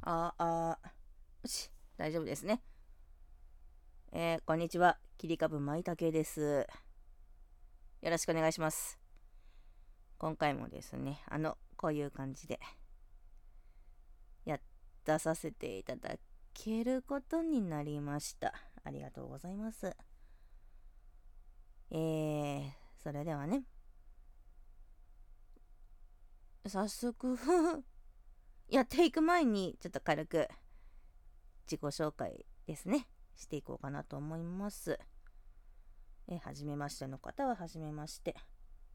よし、大丈夫ですね。こんにちは。切り株まいたけです。よろしくお願いします。今回もですね、こういう感じで、や出させていただけることになりました。ありがとうございます。それではね、早速やっていく前に、ちょっと軽く自己紹介ですね、していこうかなと思います。はじめましての方ははじめまして。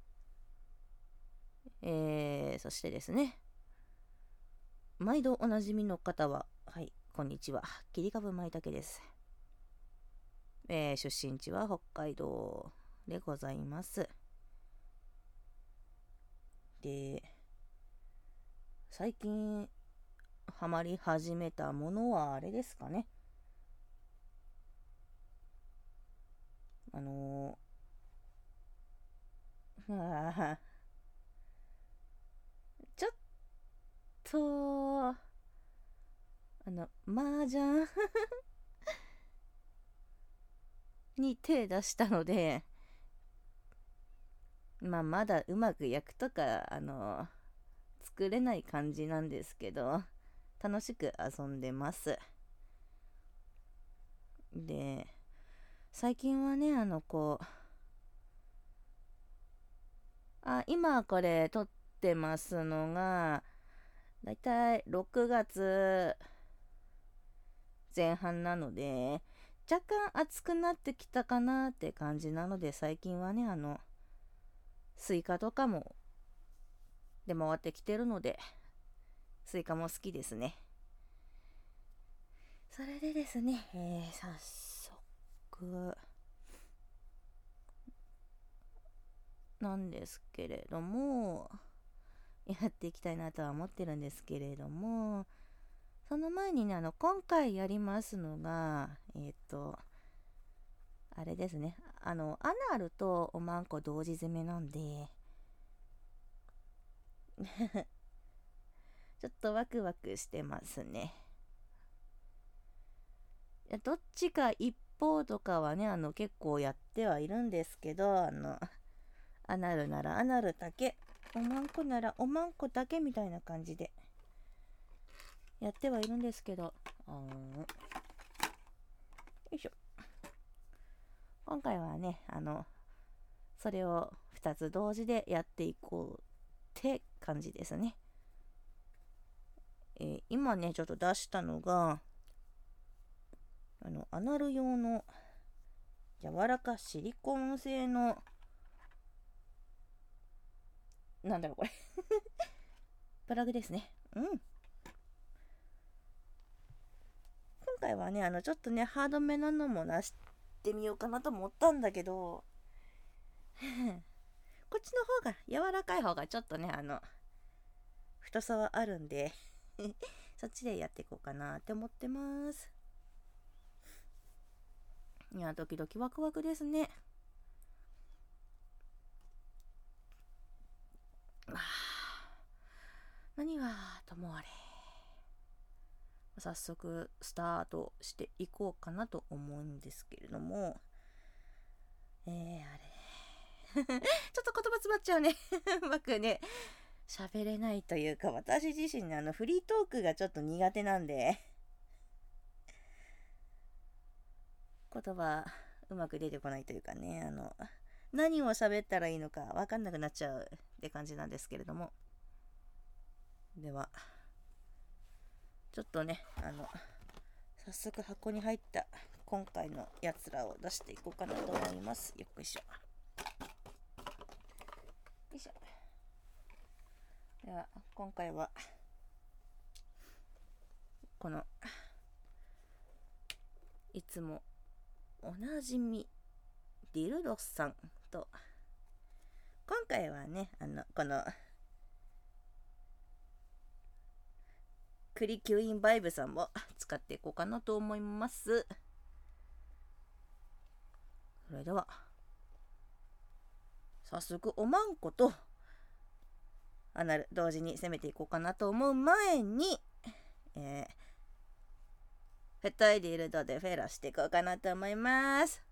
そしてですね、毎度おなじみの方は、はい、こんにちは。切り株まいたけです。出身地は北海道でございます。で、最近ハマり始めたものはあれですかね。あのちょっと、麻雀に手出したので、まだうまく役とか、作れない感じなんですけど、楽しく遊んでます。で、最近はね、今これ撮ってますのが、だいたい6月前半なので、若干暑くなってきたかなって感じなので、最近はね、スイカとかも出回ってきてるので、スイカも好きですね。それでですね、早速なんですけれども、やっていきたいなとは思ってるんですけれども、その前にね、今回やりますのが、あれですね、アナルとおまんこ同時攻めなんで、ちょっとワクワクしてますね。どっちか一方とかはね、結構やってはいるんですけど、アナルならアナルだけ、おまんこならおまんこだけみたいな感じでやってはいるんですけど、よいしょ。今回はね、それを2つ同時でやっていこうって感じですね。今ね、ちょっと出したのが、アナル用の柔らかシリコン製の、なんだろうこれプラグですね。今回はね、ちょっとね、ハードめなのも出してみようかなと思ったんだけど、こっちの方が、柔らかい方がちょっとね、太さはあるんでそっちでやっていこうかなって思ってます。いや、ドキドキワクワクですね。何はともあれ、早速スタートしていこうかなと思うんですけれども、あれちょっと言葉詰まっちゃうねうまくね喋れないというか、私自身ね、フリートークがちょっと苦手なんで言葉うまく出てこないというかね、何を喋ったらいいのか分かんなくなっちゃうって感じなんですけれども、ではちょっとね、早速箱に入った今回のやつらを出していこうかなと思います。よっいしょ。よいしょ。では今回はこのいつもおなじみディルドさんと、今回はね、このクリキュインバイブさんも使っていこうかなと思います。それでは早速おまんことアナル同時に攻めていこうかなと思う前に、 ペットアイディルドでフェラしていこうかなと思います。